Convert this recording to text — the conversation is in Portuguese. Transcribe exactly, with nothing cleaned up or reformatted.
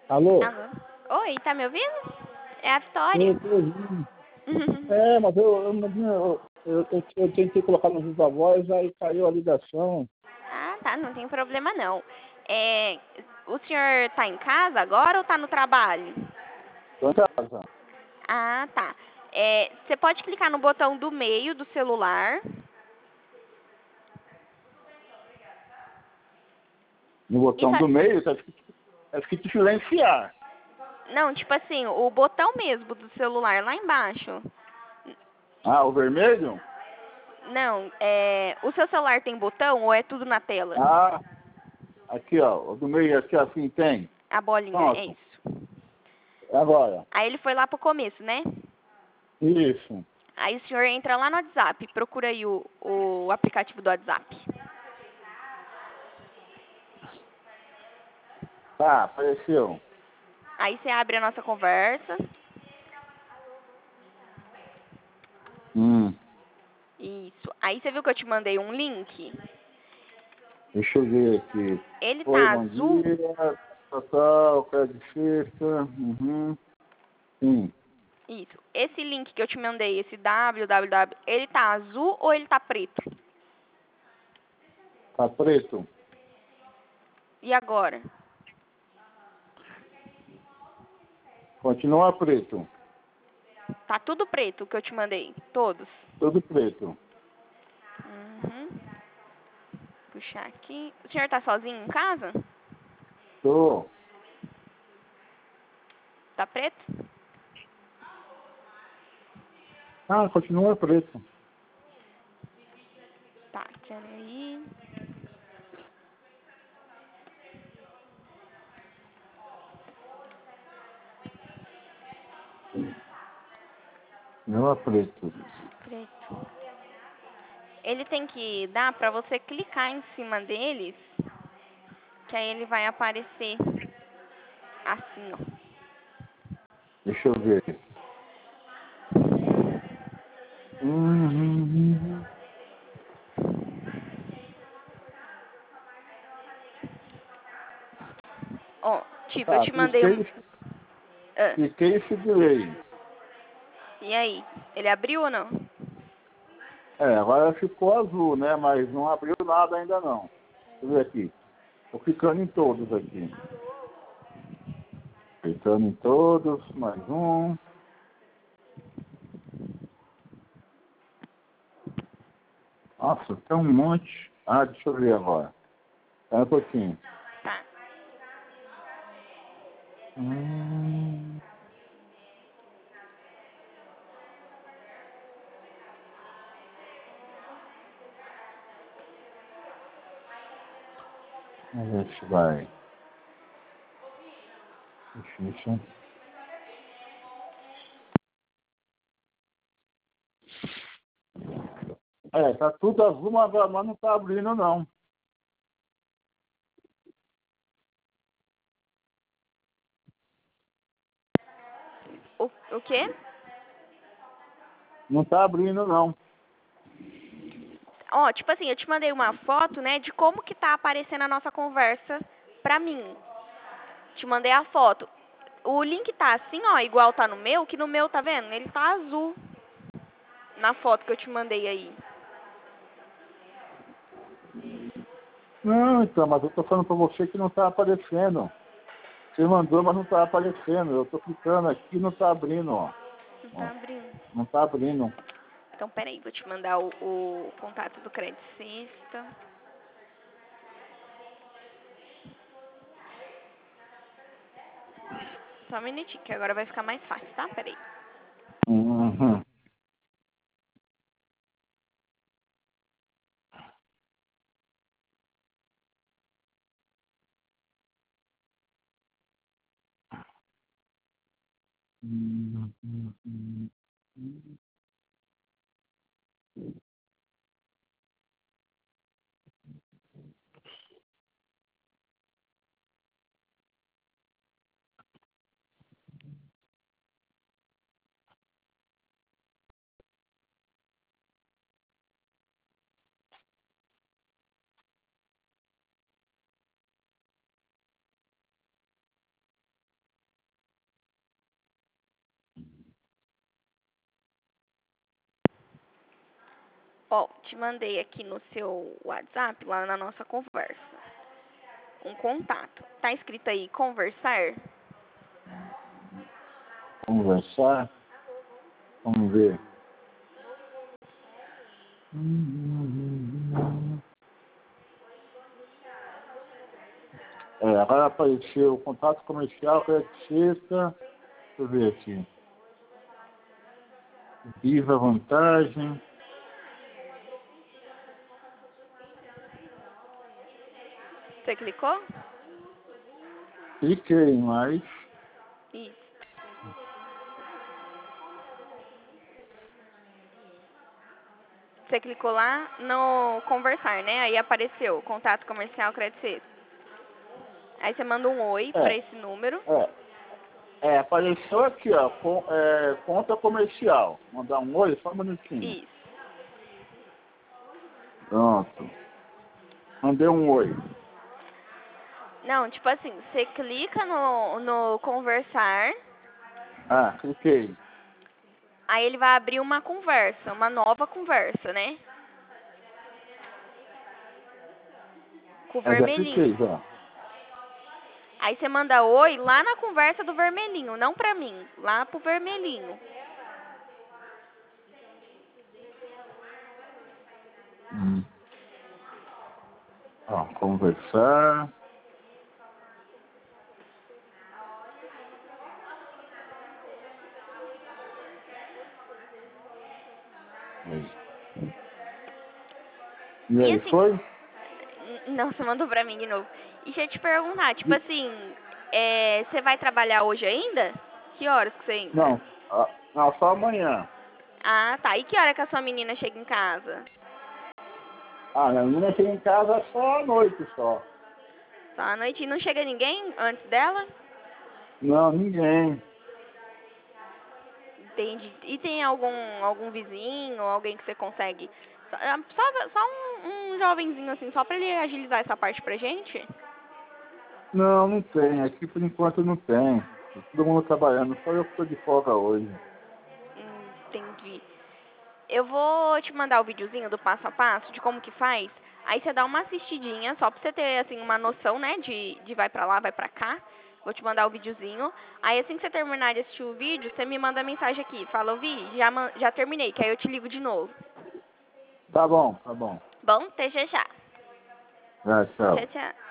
Alô? Alô? Oi, tá me ouvindo? É a Vitória. Eu tô ouvindo. É, mas eu, eu, eu, eu, eu, eu tentei colocar no Viva Voz, aí caiu a ligação. Ah, tá, não tem problema não. É, o senhor tá em casa agora ou tá no trabalho? Tô em casa. Ah, tá. É, você pode clicar no botão do meio do celular. No E botão fa- do meio, tá escrito, tá escrito silenciar. Não, tipo assim, o botão mesmo do celular, lá embaixo. Ah, o vermelho? Não, é, o seu celular tem botão ou é tudo na tela? Ah, aqui, ó. O do meio aqui, assim, tem. A bolinha, é Pronto. isso. Agora. Aí ele foi lá pro começo, né? Isso. Aí o senhor entra lá no WhatsApp, procura aí o, o aplicativo do WhatsApp. Tá, apareceu. Aí você abre a nossa conversa. Hum. Isso. Aí você viu que eu te mandei um link? Deixa eu ver aqui. Ele Oi, tá bom azul. dia. Total, quero de sexta. Uhum. Sim. Isso. Esse link que eu te mandei, esse www, ele tá azul ou ele tá preto? Tá preto? E agora? Continua preto. Tá tudo preto o que eu te mandei. Todos. Tudo preto. Uhum. Puxar aqui. O senhor tá sozinho em casa? Tô. Tá preto? Ah, continua preto. Tá, peraí. Continua preto. Preto. Ele tem que dar pra você clicar em cima deles, que aí ele vai aparecer assim, ó. Deixa eu ver. Uhum. Ó, tipo, eu Tá, te mandei um... cliquei, Ah, cliquei e segurei. e aí? Ele abriu ou não? É, agora ficou azul, né? Mas não abriu nada ainda não. Deixa eu ver aqui. Tô clicando em todos aqui. Clicando em todos, mais um. Nossa, tem um monte. Ah, deixa eu ver agora. É um pouquinho. Tá. Hum, vamos ver se vai. Difícil. É, tá tudo azul, mas mas não tá abrindo não. O, o quê? Não tá abrindo não. Ó, tipo assim, eu te mandei uma foto, né, de como que tá aparecendo a nossa conversa pra mim. Te mandei a foto. O link tá assim, ó, igual tá no meu, que no meu, tá vendo? Ele tá azul na foto que eu te mandei aí. Não, então, mas eu tô falando pra você que não tá aparecendo. Você mandou, mas não tá aparecendo. Eu tô clicando aqui e não tá abrindo, ó. Não tá Ó, abrindo. não tá abrindo. Então, peraí, vou te mandar o, o contato do Crédito Sexta. Só um minutinho, que agora vai ficar mais fácil, tá? Peraí. Uhum. Uhum. Ó, te mandei aqui no seu WhatsApp, lá na nossa conversa, um contato. Tá escrito aí, conversar? Conversar? Vamos ver. É, agora apareceu o contato comercial, receita. Deixa eu ver aqui. Viva vantagem. Você clicou? Cliquei, mas Isso. Você clicou lá no conversar, né? Aí apareceu contato comercial crédito sexta. Aí você manda um oi é, para esse número. é, é, apareceu aqui, ó, com, é, conta comercial. Mandar um oi, só um minutinho. Isso. Pronto. Mandei um oi. Não, tipo assim, você clica no, no conversar, Ah, cliquei. aí ele vai abrir uma conversa, uma nova conversa, né? Com o Eu já cliquei, vermelhinho. já. Aí você manda oi lá na conversa do vermelhinho, não pra mim, lá pro vermelhinho. Hum. Ó, conversar. E E aí, assim, foi? n- não, você mandou pra mim de novo. E deixa eu te perguntar, tipo assim, é, você vai trabalhar hoje ainda? Que horas que você entra? Não, ah, não, só amanhã. Ah, tá. E que hora que a sua menina chega em casa? Ah, a menina chega em casa só à noite só. Só à noite e não chega ninguém antes dela? Não, ninguém. Entendi. E tem algum, algum vizinho, alguém que você consegue... Só, ah, só, só um, um jovenzinho assim, só pra ele agilizar essa parte pra gente? Não, não tem. Aqui por enquanto não tem. Todo mundo trabalhando. Só eu que estou de folga hoje. Hum, entendi. Eu vou te mandar o videozinho do passo a passo de como que faz. Aí você dá uma assistidinha, só pra você ter, assim, uma noção, né, de, de vai pra lá, vai pra cá. Vou te mandar o videozinho. Aí assim que você terminar de assistir o vídeo, você me manda mensagem aqui. Fala, ouvi, já, man- já terminei, que aí eu te ligo de novo. Tá bom, tá bom. Bom, até já já. Já, tchau. Tchau, tchau.